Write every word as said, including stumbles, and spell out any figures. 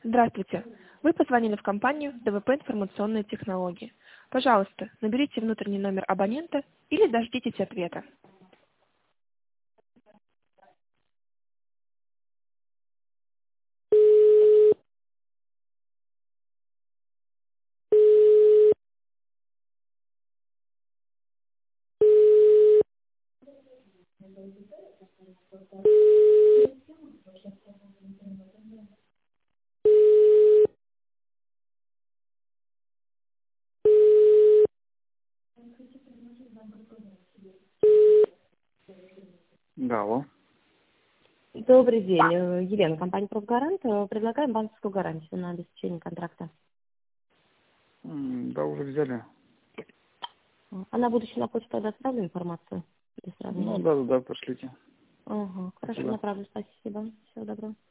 Здравствуйте. Вы позвонили в компанию ДВП «Информационные технологии». Пожалуйста, наберите внутренний номер абонента или дождитесь ответа. Да, алло. Добрый день. Э, Елена, компания «Профгарант». Э, Предлагаем банковскую гарантию на обеспечение контракта. М, Да, уже взяли. Э, А на будущее на почту доставлю информацию для Ну, сравнения. да, да, да, пошлите. Ага, хорошо, Спасибо. направлю. Спасибо. Всего доброго.